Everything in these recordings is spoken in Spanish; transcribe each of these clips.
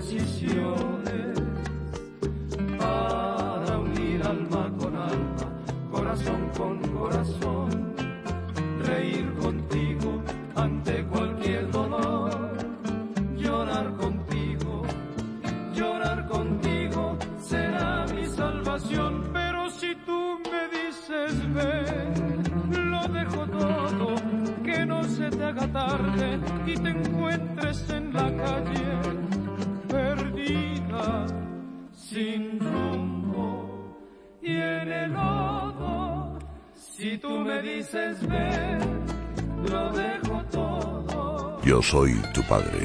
decisiones para unir alma con alma, corazón con corazón, reír contigo ante cualquier dolor, llorar contigo será mi salvación. Pero si tú me dices ven, lo dejo todo, que no se te haga tarde y te encuentres en la calle perdida, sin rumbo y en el lodo. Si tú me dices ven, lo dejo todo. Yo soy tu padre.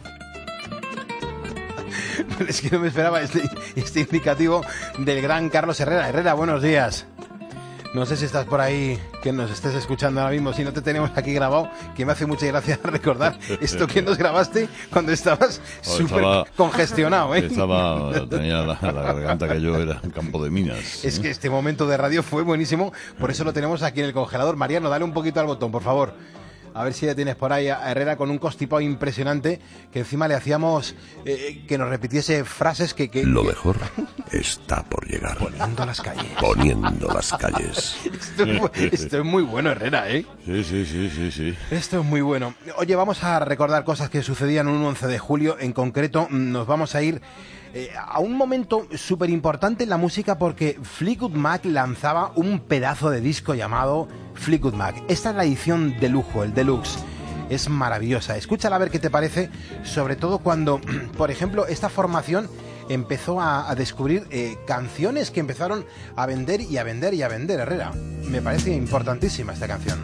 Es que no me esperaba este indicativo del gran Carlos Herrera. Herrera, buenos días. No sé si estás por ahí, que nos estés escuchando ahora mismo, si no te tenemos aquí grabado, que me hace mucha gracia recordar esto que nos grabaste cuando estabas súper congestionado, ¿eh? Tenía la garganta que yo era un campo de minas. Es que este momento de radio fue buenísimo, por eso lo tenemos aquí en el congelador. Mariano, dale un poquito al botón, por favor. A ver si ya tienes por ahí a Herrera con un constipado impresionante, que encima le hacíamos que nos repitiese frases que... Lo mejor está por llegar. Poniendo las calles. Poniendo las calles. Esto es muy bueno, Herrera, ¿eh? Sí. Esto es muy bueno. Oye, vamos a recordar cosas que sucedían un 11 de julio. En concreto, nos vamos a ir a un momento súper importante en la música, porque Fleetwood Mac lanzaba un pedazo de disco llamado Fleetwood Mac. Esta es la edición de lujo, el deluxe. Es maravillosa. Escúchala a ver qué te parece, sobre todo cuando, por ejemplo, esta formación empezó a descubrir canciones que empezaron a vender y a vender y a vender, Herrera. Me parece importantísima esta canción.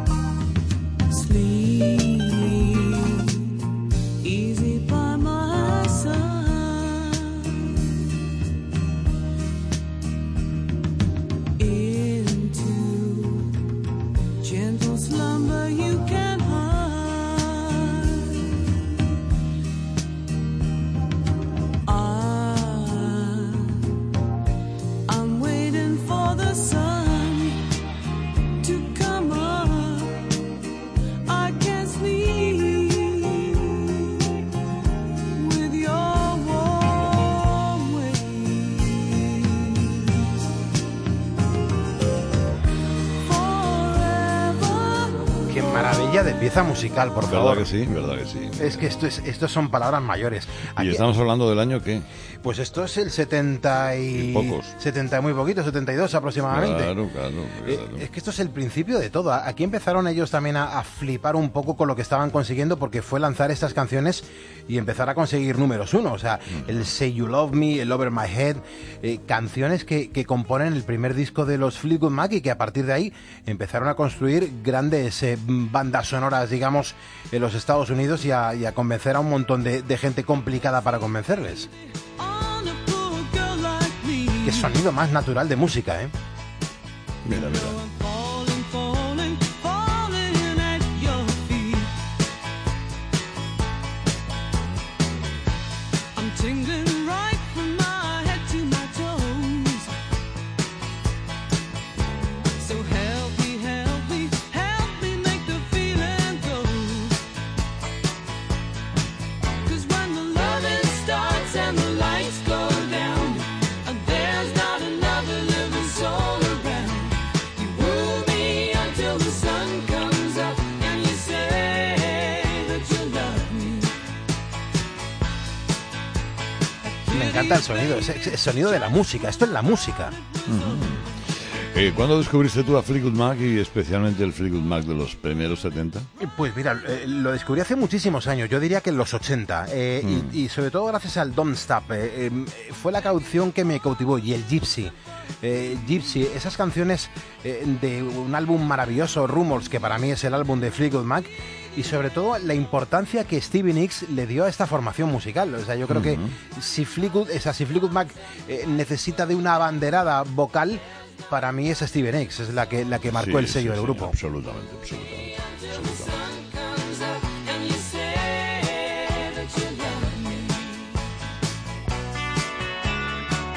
Sleep easy by my side. Gentle slumber you can hide. I'm waiting for the sun to come up. I can't sleep with your warm ways. Qué maravilla de pieza musical, por favor. Verdad que sí. Es que estos son palabras mayores. ¿Y estamos hablando del año qué? Pues esto es el 70 y... pocos. 70 muy poquito, 72 aproximadamente. Claro. Es que esto es el principio de todo. Aquí empezaron ellos también a flipar un poco con lo que estaban consiguiendo, porque fue lanzar estas canciones y empezar a conseguir números uno. O sea, el Say You Love Me, el Over My Head, canciones que componen el primer disco de los Fleetwood Mac, y que a partir de ahí empezaron a construir grandes bandas sonoras, digamos, en los Estados Unidos, y a convencer a un montón de gente complicada para convencerles. Qué sonido más natural de música, ¿eh? Mira. Me encanta el sonido, es el sonido de la música. Esto es la música. ¿Cuándo descubriste tú a Fleetwood Mac, y especialmente el Fleetwood Mac de los primeros 70? Pues mira, lo descubrí hace muchísimos años, yo diría que en los 80, y sobre todo gracias al Don't Stop. Fue la canción que me cautivó, y el Gypsy. Gypsy, esas canciones de un álbum maravilloso, Rumors, que para mí es el álbum de Fleetwood Mac, y sobre todo la importancia que Stevie Nicks le dio a esta formación musical. O sea, yo creo que si Fleetwood Mac necesita de una abanderada vocal, para mí es Stevie Nicks, es la que marcó el sello del grupo. Absolutamente.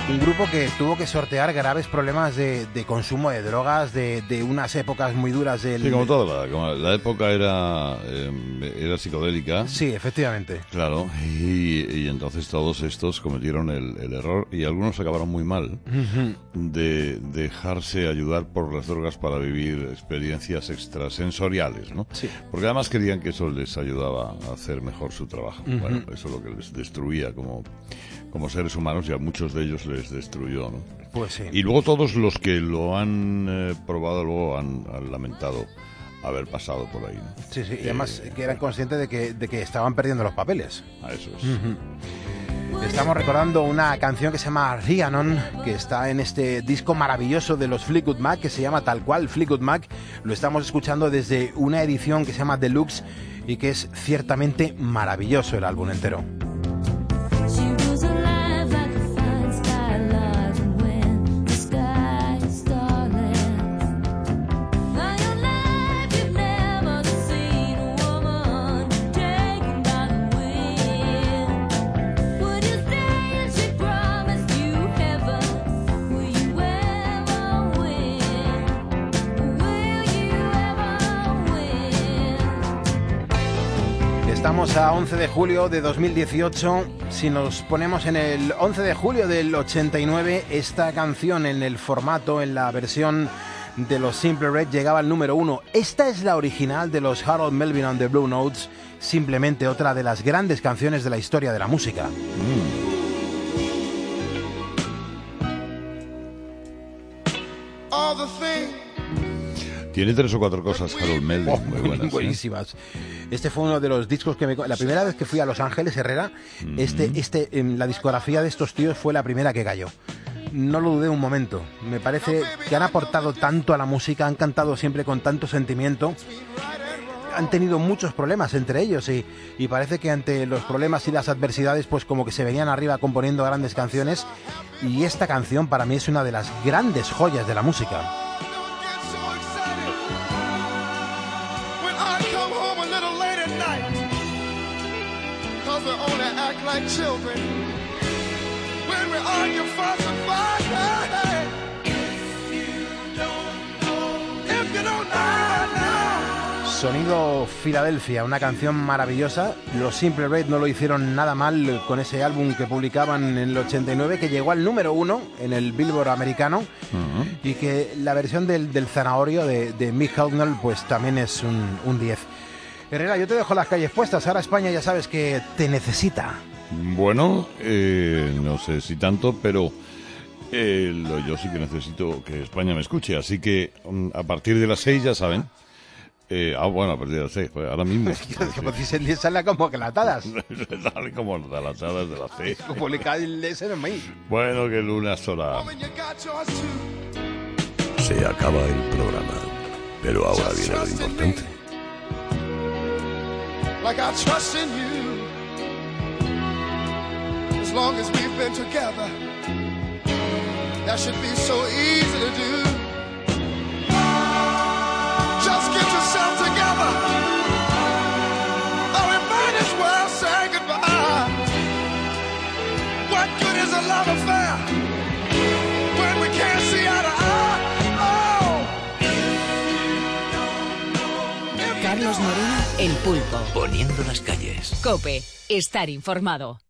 Un grupo que tuvo que sortear graves problemas de consumo de drogas, de unas épocas muy duras del... Sí, como toda la época era psicodélica. Sí, efectivamente. Claro, y entonces todos estos cometieron el error, y algunos acabaron muy mal, de dejarse ayudar por las drogas para vivir experiencias extrasensoriales, ¿no? Sí. Porque además querían que eso les ayudaba a hacer mejor su trabajo. Bueno, eso es lo que les destruía como seres humanos, y a muchos de ellos les destruyó, ¿no? Pues sí. Y luego todos los que lo han probado luego han lamentado haber pasado por ahí, ¿no? Sí, y además que eran conscientes de que estaban perdiendo los papeles. A eso es. Estamos recordando una canción que se llama Rhiannon, que está en este disco maravilloso de los Fleetwood Mac, que se llama tal cual Fleetwood Mac. Lo estamos escuchando desde una edición que se llama Deluxe, y que es ciertamente maravilloso el álbum entero. She was alive like a fine sky alive, and when the sky is starlit, all your life you've never seen a woman taken by the wind. Would you stay if she promised you heaven? Will you ever win? Will you ever win? Estamos a 11 de julio de 2018. Si nos ponemos en el 11 de julio del 89, esta canción en el formato, en la versión de los Simple Red, llegaba al número 1. Esta es la original de los Harold Melvin and the Blue Notes, simplemente otra de las grandes canciones de la historia de la música. All the things Tiene 3 o 4 cosas Harold Melvin muy buenas, ¿eh? Buenísimas. Este fue uno de los discos que la primera vez que fui a Los Ángeles, Herrera, la discografía de estos tíos fue la primera que cayó. No lo dudé un momento. Me parece que han aportado tanto a la música, han cantado siempre con tanto sentimiento. Han tenido muchos problemas entre ellos, y parece que ante los problemas y las adversidades, pues como que se venían arriba componiendo grandes canciones, y esta canción para mí es una de las grandes joyas de la música. don't get so excited when I come home a little late at night, 'cause we only act like children when we argue, fuss and fight. Hey, if you don't know now. Sonido Filadelfia, una canción maravillosa. Los Simple Red no lo hicieron nada mal con ese álbum que publicaban en el 89, que llegó al número 1 en el Billboard americano, y que la versión del Zanahorio de Mick Hucknall pues también es un 10. Herrera, yo te dejo las calles puestas. Ahora España ya sabes que te necesita. Bueno, no sé si tanto, pero yo sí que necesito que España me escuche, así que a partir de las 6 ya saben. Bueno, a partir de las 6, pues ahora mismo. Como si se sale como que latadas. Sale como las aladas de las 6. Publicado el SNMI. Bueno, que luna sola. When you got yours too. Se acaba el programa, pero ahora viene lo importante. Like I trust in you. As long as we've been together, that should be so easy to do. Just get yourself together, or we might as well say goodbye. What good is a love affair when we can't see eye to eye? Oh. Carlos Moreno, El Pulpo. Poniendo las calles. COPE. Estar informado.